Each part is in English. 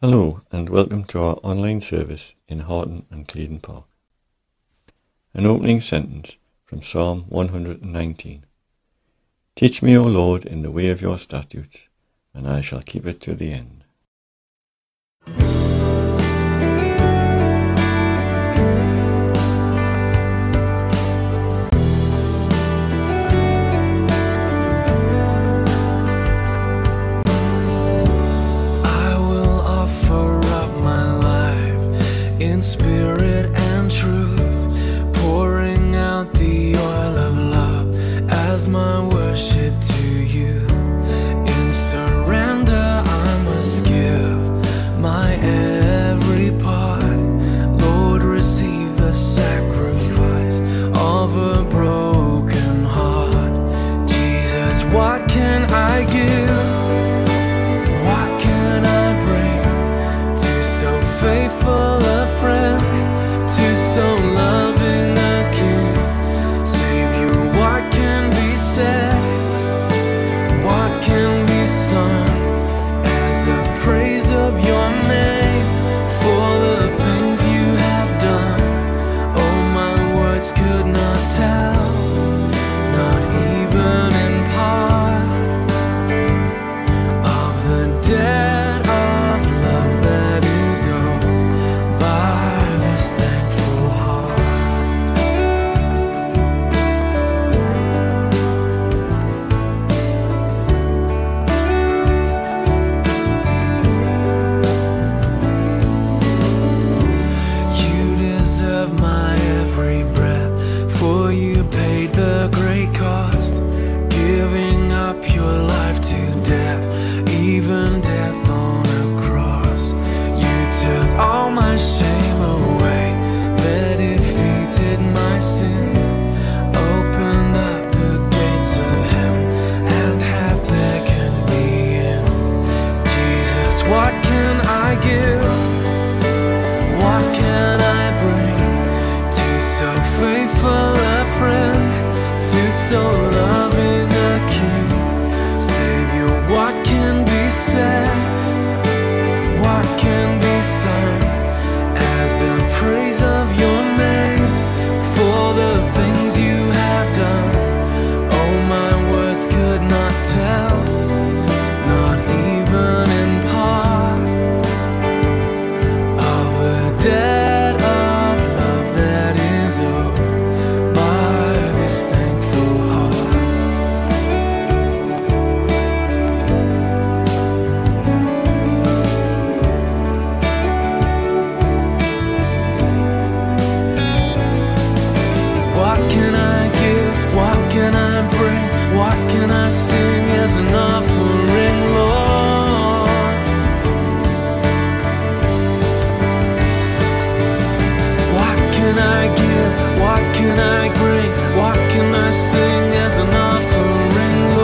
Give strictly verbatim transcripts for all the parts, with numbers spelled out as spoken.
Hello and welcome to our online service in Harton and Cleydon Park. An opening sentence from Psalm one hundred nineteen. Teach me, O Lord, in the way of your statutes, and I shall keep it to the end. In spirit and truth, pouring out the oil of love as my worship to you. In surrender I must give my every part. Lord, receive the sacrifice of a broken heart. Jesus, what can I give? What can I bring to so faithful a friend, to so loving a King? Savior, what can be said, what can be sung as a praise of your name for the things you have done? Oh, my words could not tell, not even in part, of the debt of love that is owed by this thankful heart. You deserve my every breath, for you paid the great cost, giving up your life to death, even death on a cross. You took all my shame away, that defeated my sin, opened up the gates of heaven and have beckoned me in. Jesus, what can I give? What can I bring to so faithful a friend, to so loving a King? Savior, what can be said, what can be sung as a praise of your name for the things you have done? Oh, my words could not tell, not even in part, of the debt of love that is owed by this thankful heart. What can I give? What can I bring? What can I sing as an offering, Lord? What can I give? What can I bring? What can I sing as an offering,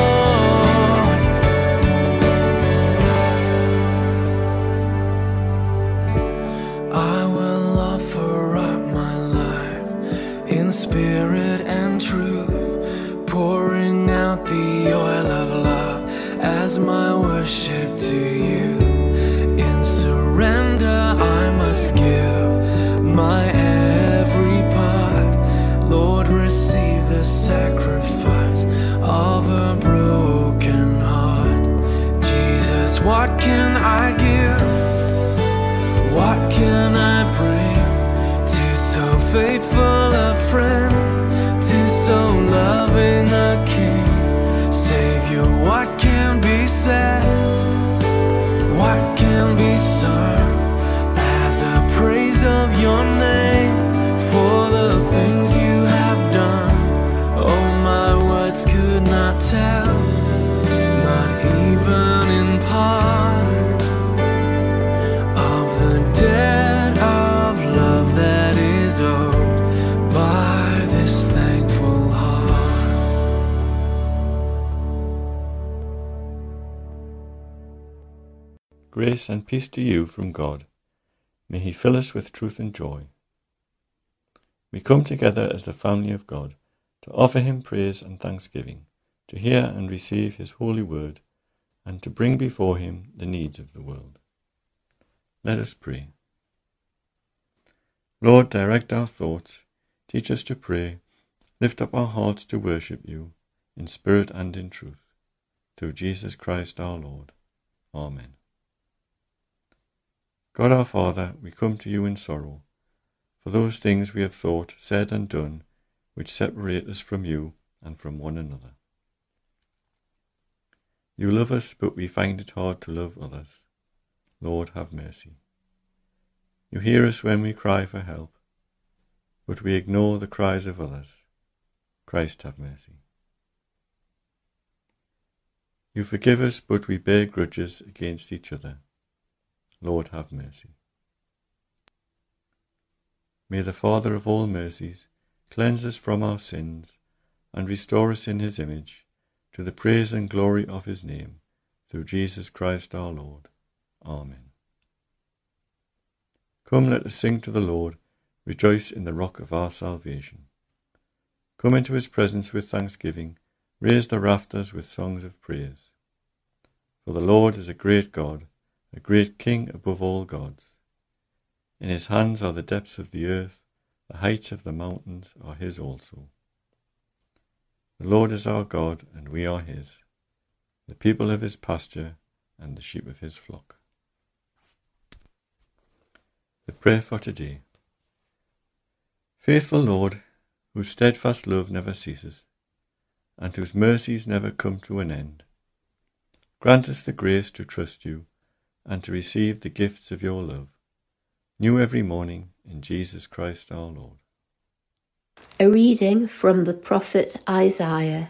Lord? I will offer up my life in spirit and truth, pouring out the oil of love as my worship to you. In surrender I must give my every part. Lord, receive the sacrifice of a broken heart. Jesus, what can I give? What can I bring to so faithful a friend, to so loving a King? Savior, what can be said, what can be sung as a praise of your name for the things you have done? Oh, my words could not tell, not even in part, of the debt of love that is owed by this thankful heart. Grace and peace to you from God. May He fill us with truth and joy. We come together as the family of God to offer Him praise and thanksgiving, to hear and receive His holy word, and to bring before Him the needs of the world. Let us pray. Lord, direct our thoughts, teach us to pray, lift up our hearts to worship you, in spirit and in truth, through Jesus Christ our Lord. Amen. God our Father, we come to you in sorrow, for those things we have thought, said and done, which separate us from you and from one another. You love us, but we find it hard to love others. Lord, have mercy. You hear us when we cry for help, but we ignore the cries of others. Christ, have mercy. You forgive us, but we bear grudges against each other. Lord, have mercy. May the Father of all mercies cleanse us from our sins and restore us in his image, to the praise and glory of his name, through Jesus Christ our Lord. Amen. Come, let us sing to the Lord, rejoice in the rock of our salvation. Come into his presence with thanksgiving, raise the rafters with songs of praise. For the Lord is a great God, a great King above all gods. In his hands are the depths of the earth, the heights of the mountains are his also. The Lord is our God, and we are his, the people of his pasture and the sheep of his flock. The prayer for today. Faithful Lord, whose steadfast love never ceases, and whose mercies never come to an end, grant us the grace to trust you and to receive the gifts of your love, new every morning, in Jesus Christ our Lord. A reading from the prophet Isaiah.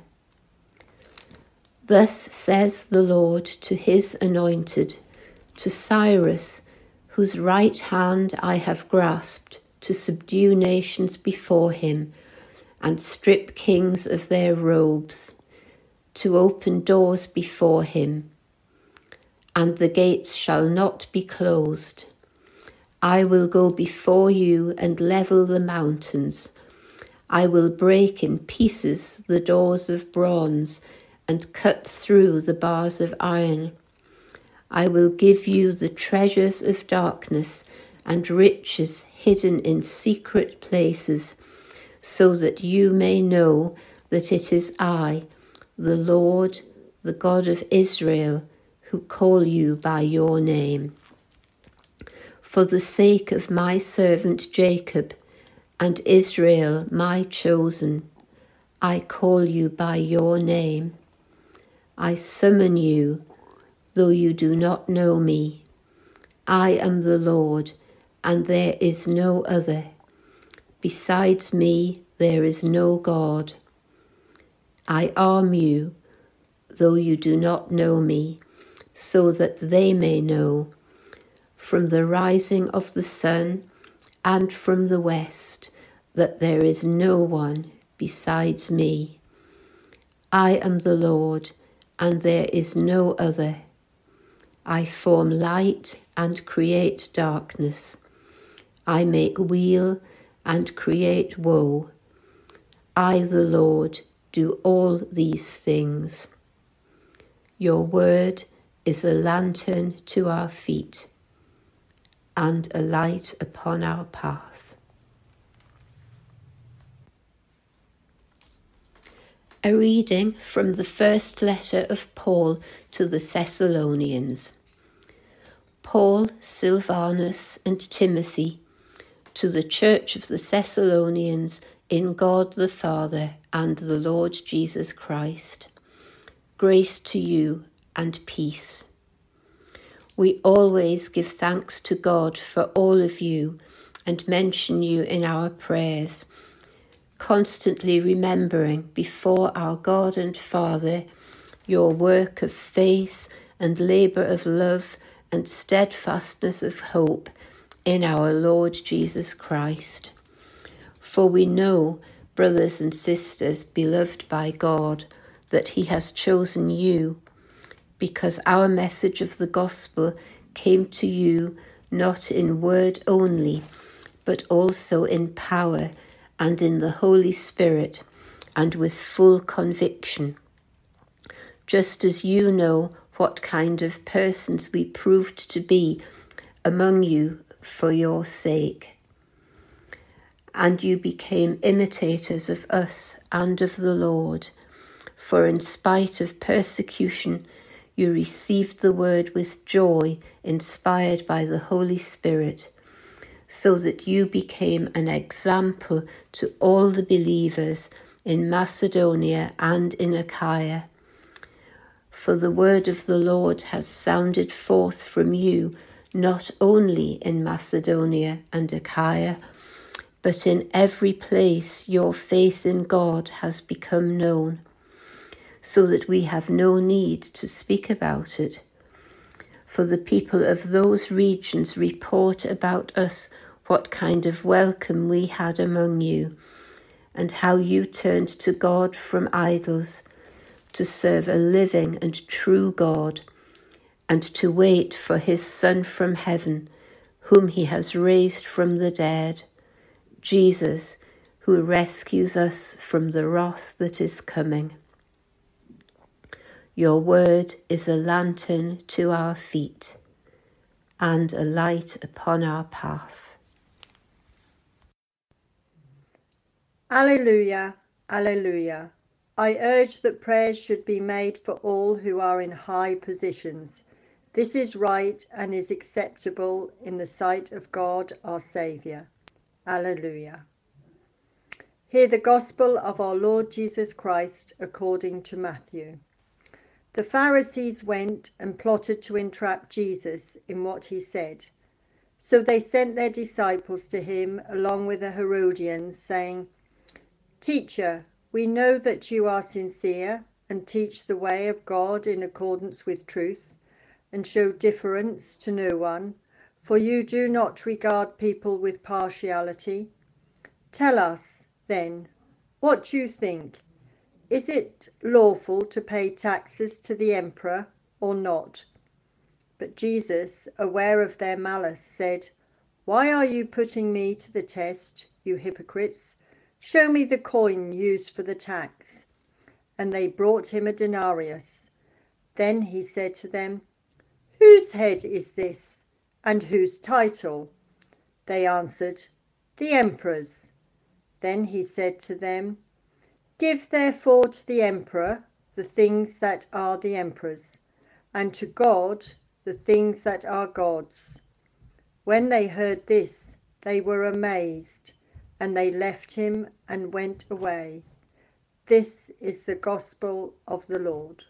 Thus says the Lord to his anointed, to Cyrus, whose right hand I have grasped, to subdue nations before him, and strip kings of their robes, to open doors before him, and the gates shall not be closed. I will go before you and level the mountains. I will break in pieces the doors of bronze and cut through the bars of iron. I will give you the treasures of darkness and riches hidden in secret places, so that you may know that it is I, the Lord, the God of Israel, who call you by your name. For the sake of my servant Jacob and Israel, my chosen, I call you by your name. I summon you, though you do not know me. I am the Lord, and there is no other. Besides me, there is no God. I arm you, though you do not know me, so that they may know, from the rising of the sun and from the west, that there is no one besides me. I am the Lord, and there is no other. I form light and create darkness. I make weal and create woe. I, the Lord, do all these things. Your word is a lantern to our feet and a light upon our path. A reading from the first letter of Paul to the Thessalonians. Paul, Silvanus, and Timothy, to the church of the Thessalonians in God the Father and the Lord Jesus Christ. Grace to you and peace. We always give thanks to God for all of you and mention you in our prayers, constantly remembering before our God and Father your work of faith and labour of love and steadfastness of hope in our Lord Jesus Christ. For we know, brothers and sisters, beloved by God, that he has chosen you, because our message of the gospel came to you not in word only, but also in power and in the Holy Spirit, and with full conviction. Just as you know what kind of persons we proved to be among you for your sake. And you became imitators of us and of the Lord, for in spite of persecution, you received the word with joy, inspired by the Holy Spirit, so that you became an example to all the believers in Macedonia and in Achaia. For the word of the Lord has sounded forth from you, not only in Macedonia and Achaia, but in every place your faith in God has become known, so that we have no need to speak about it. For the people of those regions report about us what kind of welcome we had among you, and how you turned to God from idols, to serve a living and true God, and to wait for his Son from heaven, whom he has raised from the dead, Jesus, who rescues us from the wrath that is coming. Your word is a lantern to our feet and a light upon our path. Alleluia, alleluia. I urge that prayers should be made for all who are in high positions. This is right and is acceptable in the sight of God our Saviour. Alleluia. Hear the gospel of our Lord Jesus Christ according to Matthew. The Pharisees went and plotted to entrap Jesus in what he said. So they sent their disciples to him along with the Herodians, saying, Teacher, we know that you are sincere and teach the way of God in accordance with truth, and show difference to no one, for you do not regard people with partiality. Tell us, then, what you think. Is it lawful to pay taxes to the emperor or not? But Jesus, aware of their malice, said, Why are you putting me to the test, you hypocrites? Show me the coin used for the tax. And they brought him a denarius. Then he said to them, Whose head is this, and whose title? They answered, The emperor's. Then he said to them, Give therefore to the emperor the things that are the emperor's, and to God the things that are God's. When they heard this, they were amazed, and they left him and went away. This is the gospel of the Lord.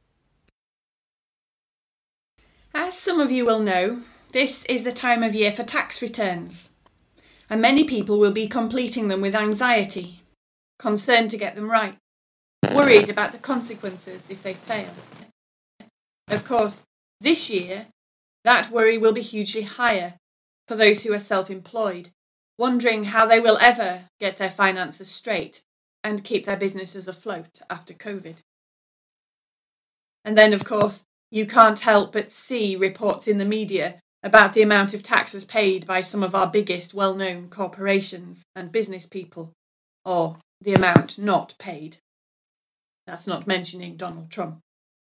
As some of you will know, this is the time of year for tax returns, and many people will be completing them with anxiety, concerned to get them right, worried about the consequences if they fail. Of course, this year, that worry will be hugely higher for those who are self-employed, wondering how they will ever get their finances straight and keep their businesses afloat after COVID. And then, of course, you can't help but see reports in the media about the amount of taxes paid by some of our biggest well-known corporations and business people, or the amount not paid. That's not mentioning Donald Trump.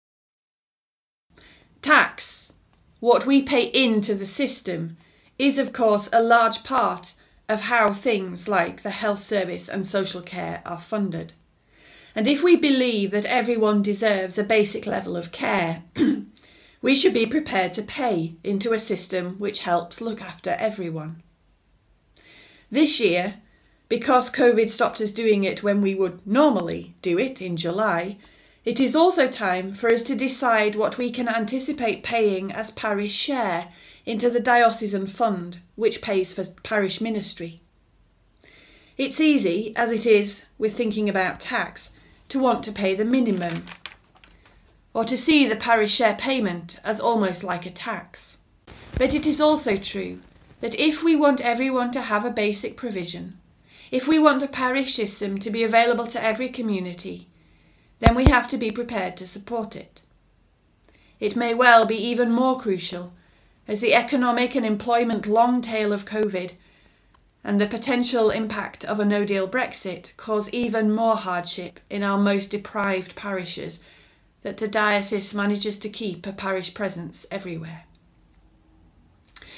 Tax, what we pay into the system, is of course a large part of how things like the health service and social care are funded. And if we believe that everyone deserves a basic level of care, we should be prepared to pay into a system which helps look after everyone. This year, because COVID stopped us doing it when we would normally do it in July, it is also time for us to decide what we can anticipate paying as parish share into the diocesan fund, which pays for parish ministry. It's easy, as it is with thinking about tax, to want to pay the minimum, or to see the parish share payment as almost like a tax. But it is also true that if we want everyone to have a basic provision, if we want the parish system to be available to every community, then we have to be prepared to support it. It may well be even more crucial as the economic and employment long tail of COVID and the potential impact of a no-deal Brexit cause even more hardship in our most deprived parishes that the diocese manages to keep a parish presence everywhere.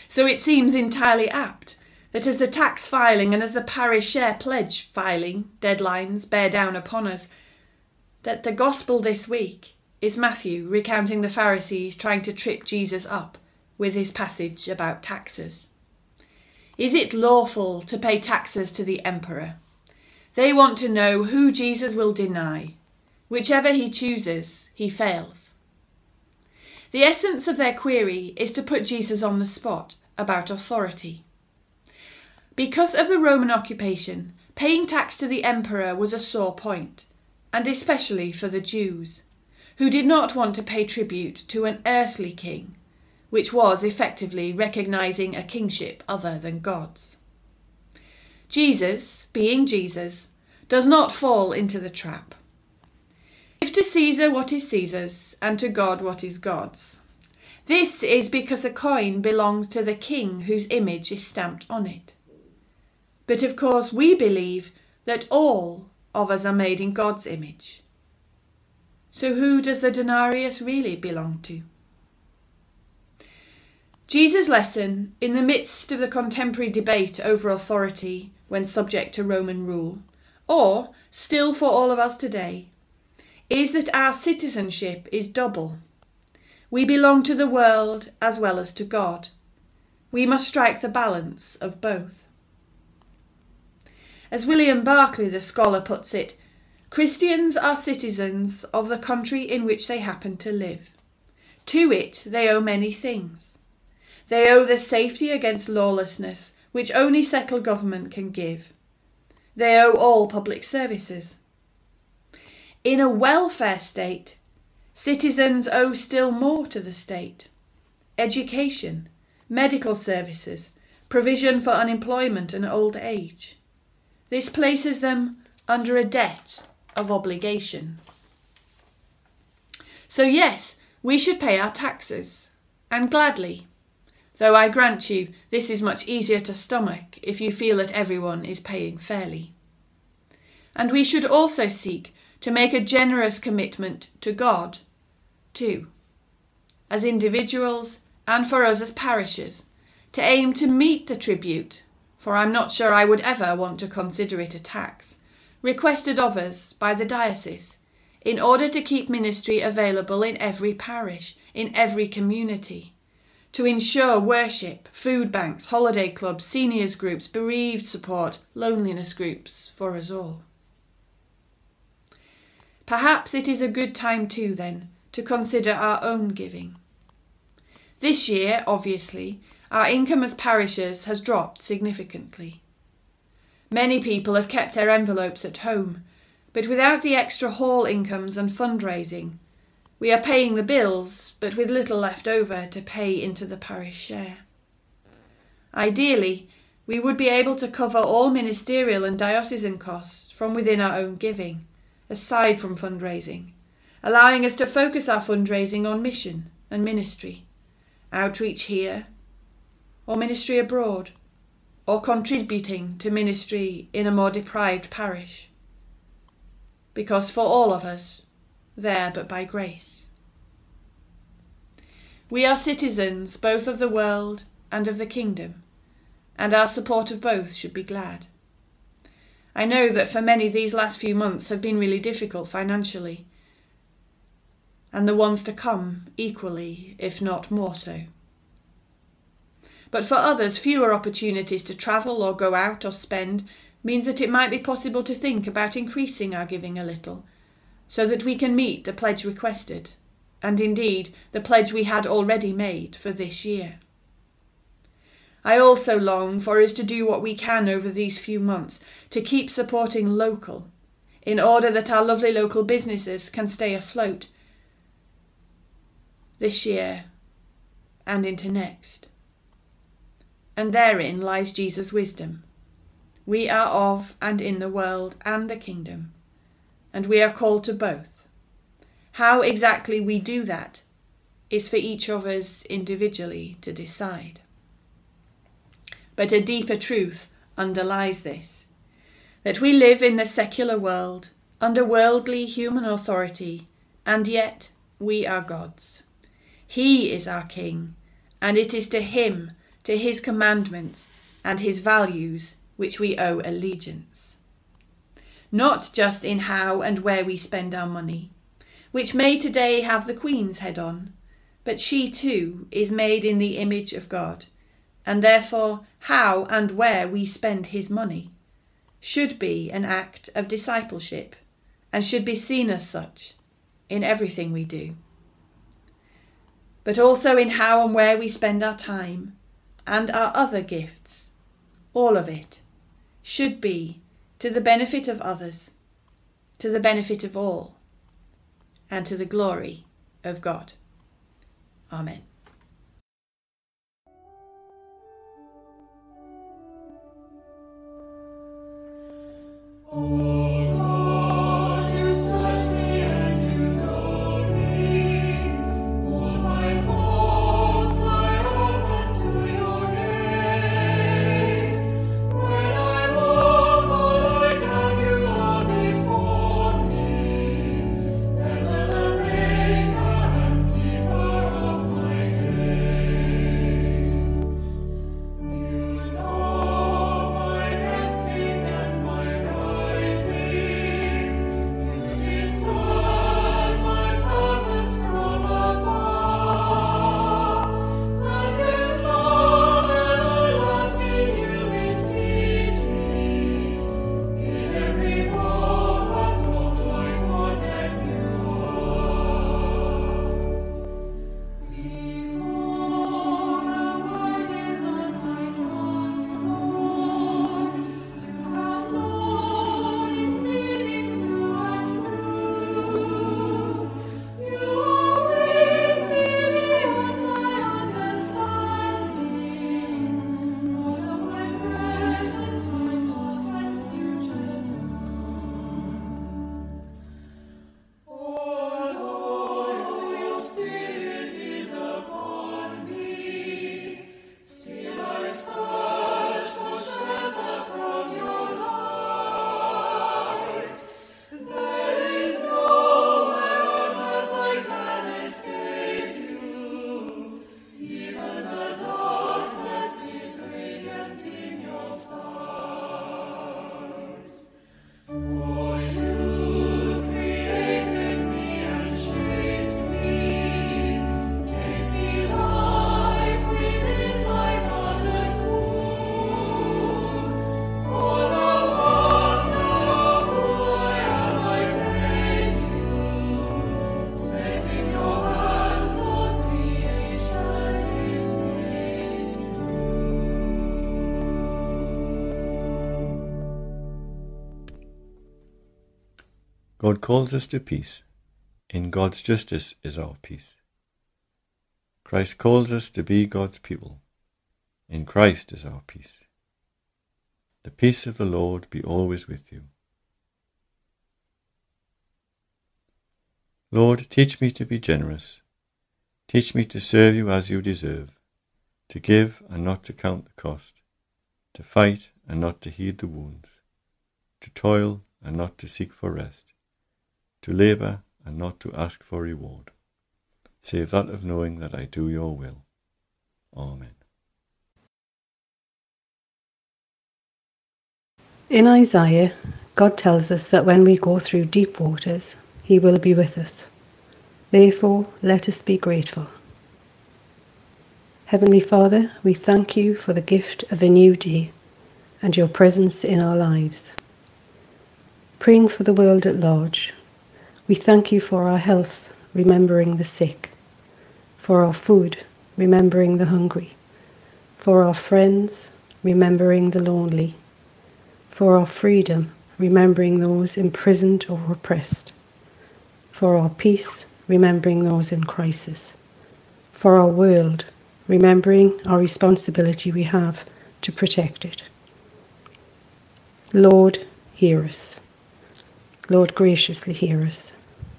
So it seems entirely apt that as the tax filing and as the parish share pledge filing deadlines bear down upon us, that the gospel this week is Matthew recounting the Pharisees trying to trip Jesus up with his passage about taxes. Is it lawful to pay taxes to the emperor? They want to know who Jesus will deny. Whichever he chooses, he fails. The essence of their query is to put Jesus on the spot about authority. Because of the Roman occupation, paying tax to the emperor was a sore point, and especially for the Jews, who did not want to pay tribute to an earthly king, which was effectively recognizing a kingship other than God's. Jesus, being Jesus, does not fall into the trap. Give to Caesar what is Caesar's, and to God what is God's. This is because a coin belongs to the king whose image is stamped on it. But of course we believe that all of us are made in God's image. So who does the denarius really belong to? Jesus' lesson, in the midst of the contemporary debate over authority when subject to Roman rule, or still for all of us today, is that our citizenship is double. We belong to the world as well as to God. We must strike the balance of both. As William Barclay, the scholar, puts it, Christians are citizens of the country in which they happen to live. To it they owe many things. They owe the safety against lawlessness, which only settled government can give. They owe all public services. In a welfare state, citizens owe still more to the state. Education, medical services, provision for unemployment and old age. This places them under a debt of obligation. So yes, we should pay our taxes, and gladly, though I grant you this is much easier to stomach if you feel that everyone is paying fairly. And we should also seek to make a generous commitment to God, too, as individuals and for us as parishes, to aim to meet the tribute, for I'm not sure I would ever want to consider it a tax, requested of us by the diocese, in order to keep ministry available in every parish, in every community, to ensure worship, food banks, holiday clubs, seniors groups, bereaved support, loneliness groups for us all. Perhaps it is a good time too, then, to consider our own giving. This year, obviously, our income as parishes has dropped significantly. Many people have kept their envelopes at home, but without the extra hall incomes and fundraising, we are paying the bills, but with little left over to pay into the parish share. Ideally, we would be able to cover all ministerial and diocesan costs from within our own giving, aside from fundraising, allowing us to focus our fundraising on mission and ministry, outreach here, or ministry abroad, or contributing to ministry in a more deprived parish. Because for all of us, there but by grace. We are citizens both of the world and of the kingdom, and our support of both should be glad. I know that for many these last few months have been really difficult financially, and the ones to come equally, if not more so. But for others, fewer opportunities to travel or go out or spend means that it might be possible to think about increasing our giving a little, so that we can meet the pledge requested, and indeed the pledge we had already made for this year. I also long for us to do what we can over these few months to keep supporting local, in order that our lovely local businesses can stay afloat this year and into next. And therein lies Jesus' wisdom. We are of and in the world and the kingdom, and we are called to both. How exactly we do that is for each of us individually to decide. But a deeper truth underlies this, that we live in the secular world under worldly human authority, and yet we are God's. He is our King, and it is to him to his commandments and his values which we owe allegiance. Not just in how and where we spend our money, which may today have the Queen's head on, but she too is made in the image of God, and therefore how and where we spend his money should be an act of discipleship and should be seen as such in everything we do. But also in how and where we spend our time and our other gifts, all of it should be to the benefit of others, to the benefit of all, and to the glory of God. Amen. God calls us to peace. In God's justice is our peace. Christ calls us to be God's people. In Christ is our peace. The peace of the Lord be always with you. Lord, teach me to be generous. Teach me to serve you as you deserve, to give and not to count the cost, to fight and not to heed the wounds, to toil and not to seek for rest, to labour and not to ask for reward, save that of knowing that I do your will. Amen. In Isaiah, God tells us that when we go through deep waters, he will be with us. Therefore, let us be grateful. Heavenly Father, we thank you for the gift of a new day and your presence in our lives. Praying for the world at large, we thank you for our health, remembering the sick, for our food, remembering the hungry, for our friends, remembering the lonely, for our freedom, remembering those imprisoned or oppressed, for our peace, remembering those in crisis, for our world, remembering our responsibility we have to protect it. Lord, hear us. Lord, graciously hear us.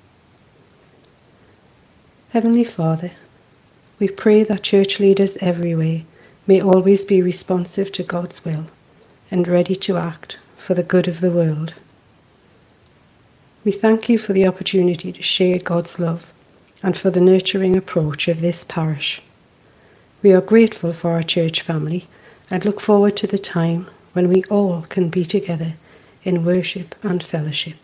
Heavenly Father, we pray that church leaders everywhere may always be responsive to God's will and ready to act for the good of the world. We thank you for the opportunity to share God's love and for the nurturing approach of this parish. We are grateful for our church family and look forward to the time when we all can be together in worship and fellowship.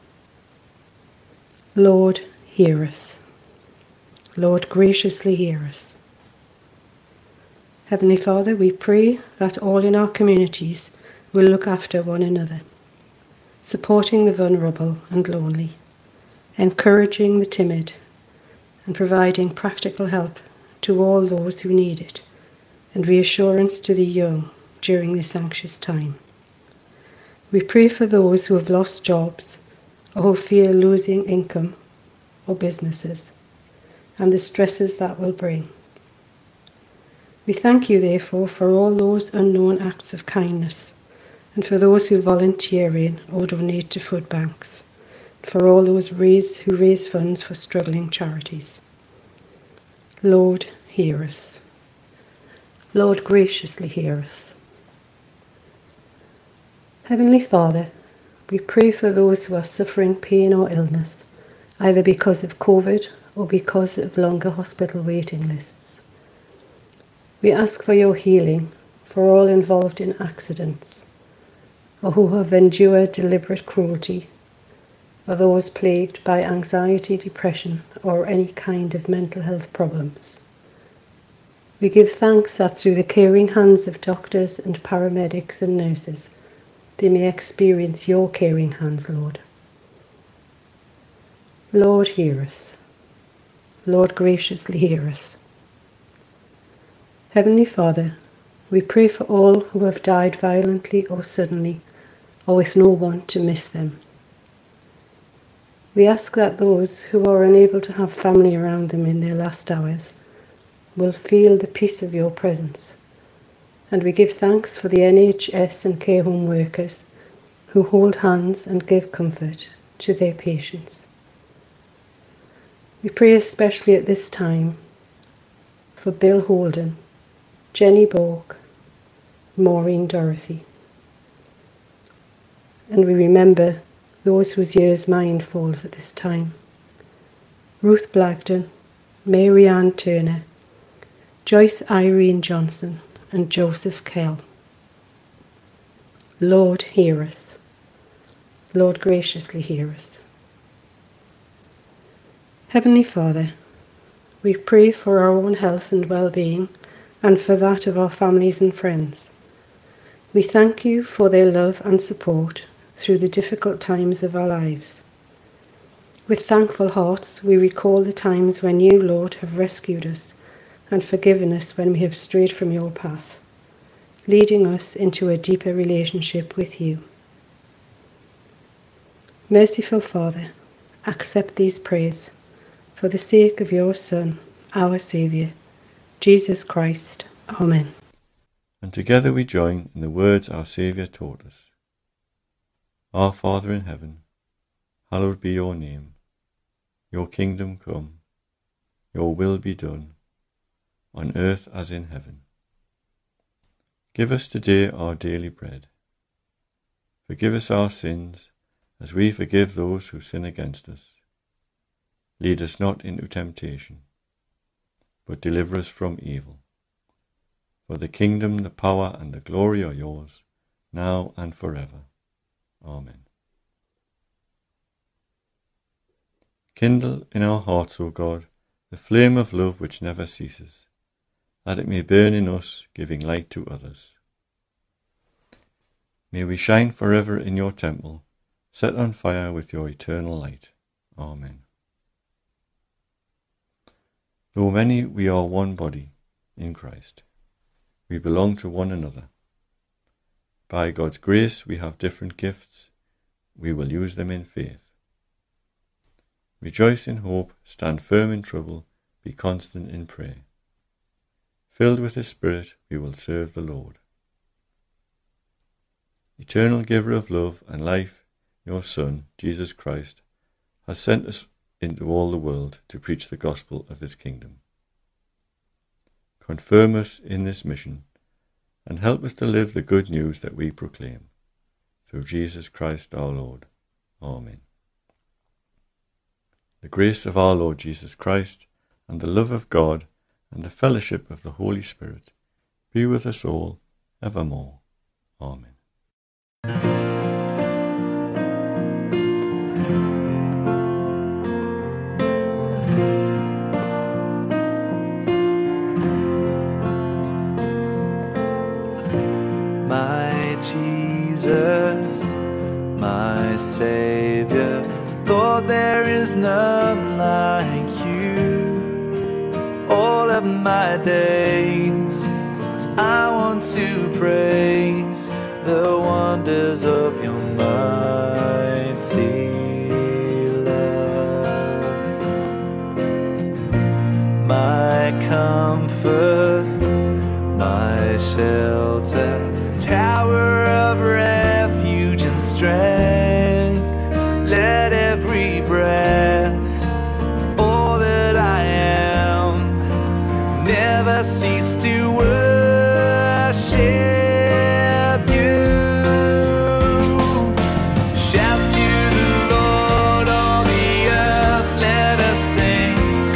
Lord, hear us. Lord, graciously hear us. Heavenly Father, we pray that all in our communities will look after one another, supporting the vulnerable and lonely, encouraging the timid, and providing practical help to all those who need it, and reassurance to the young during this anxious time. We pray for those who have lost jobs or who fear losing income or businesses, and the stresses that will bring. We thank you, therefore, for all those unknown acts of kindness, and for those who volunteer in or donate to food banks, for all those raise, who raise funds for struggling charities. Lord, hear us. Lord, graciously hear us. Heavenly Father, we pray for those who are suffering pain or illness, either because of COVID or because of longer hospital waiting lists. We ask for your healing for all involved in accidents, or who have endured deliberate cruelty, or those plagued by anxiety, depression, or any kind of mental health problems. We give thanks that through the caring hands of doctors and paramedics and nurses, they may experience your caring hands, Lord. Lord, hear us. Lord, graciously hear us. Heavenly Father, we pray for all who have died violently or suddenly, or with no one to miss them. We ask that those who are unable to have family around them in their last hours will feel the peace of your presence. And we give thanks for the N H S and care home workers who hold hands and give comfort to their patients. We pray especially at this time for Bill Holden, Jenny Borg, Maureen Dorothy. And we remember those whose year's mind falls at this time. Ruth Blagden, Mary Ann Turner, Joyce Irene Johnson, and Joseph Kell. Lord, hear us. Lord, graciously hear us. Heavenly Father, we pray for our own health and well-being and for that of our families and friends. We thank you for their love and support through the difficult times of our lives. With thankful hearts, we recall the times when you, Lord, have rescued us and forgiven us when we have strayed from your path, leading us into a deeper relationship with you. Merciful Father, accept these prayers for the sake of your Son, our Saviour, Jesus Christ. Amen. And together we join in the words our Saviour taught us. Our Father in heaven, hallowed be your name. Your kingdom come, your will be done, on earth as in heaven. Give us today our daily bread. Forgive us our sins, as we forgive those who sin against us. Lead us not into temptation, but deliver us from evil. For the kingdom, the power, and the glory are yours, now and forever. Amen. Kindle in our hearts, O God, the flame of love which never ceases, that it may burn in us, giving light to others. May we shine forever in your temple, set on fire with your eternal light. Amen. Though many, we are one body in Christ. We belong to one another. By God's grace, we have different gifts. We will use them in faith. Rejoice in hope, stand firm in trouble, be constant in prayer. Filled with the Spirit, we will serve the Lord. Eternal giver of love and life, your Son, Jesus Christ, has sent us into all the world to preach the gospel of his kingdom. Confirm us in this mission and help us to live the good news that we proclaim. Through Jesus Christ our Lord. Amen. The grace of our Lord Jesus Christ and the love of God and the fellowship of the Holy Spirit be with us all evermore. Amen. My Jesus, my Savior, Lord, there is none like you. All of my days I want to praise the wonders of your mighty love. My comfort, my shelter, tower of refuge and strength, let every breath, all that I am, never cease to worship you. Shout to the Lord, all the earth, let us sing.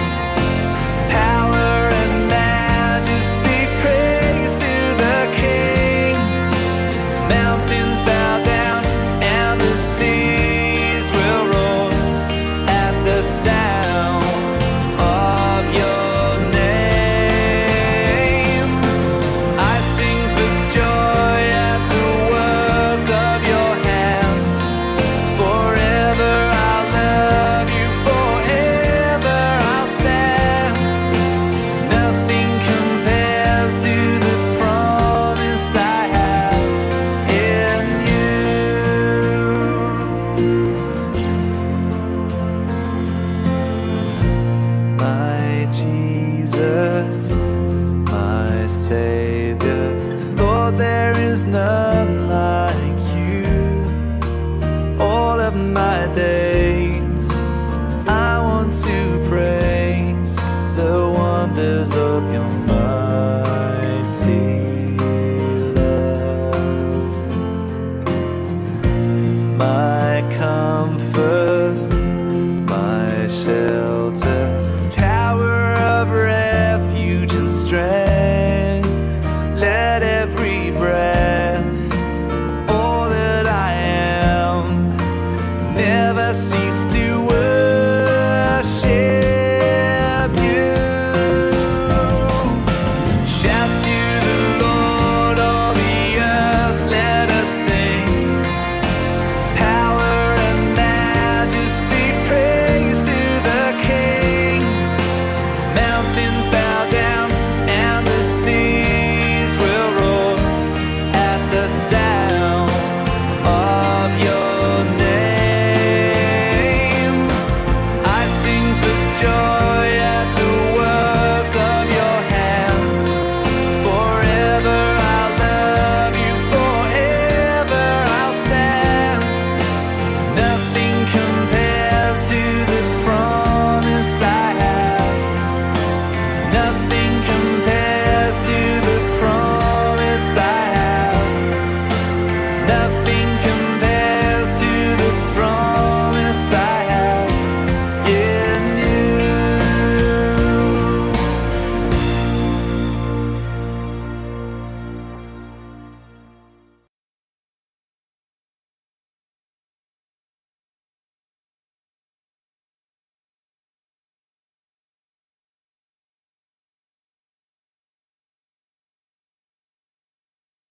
Power and majesty, praise to the King. Mountains bow down and the seas will roar at the sound of your name. I sing for joy at the work of your hands. Forever I'll love you, forever I'll stand. Nothing compares to the promise I have in you. My Jesus, my Savior, Lord, there is none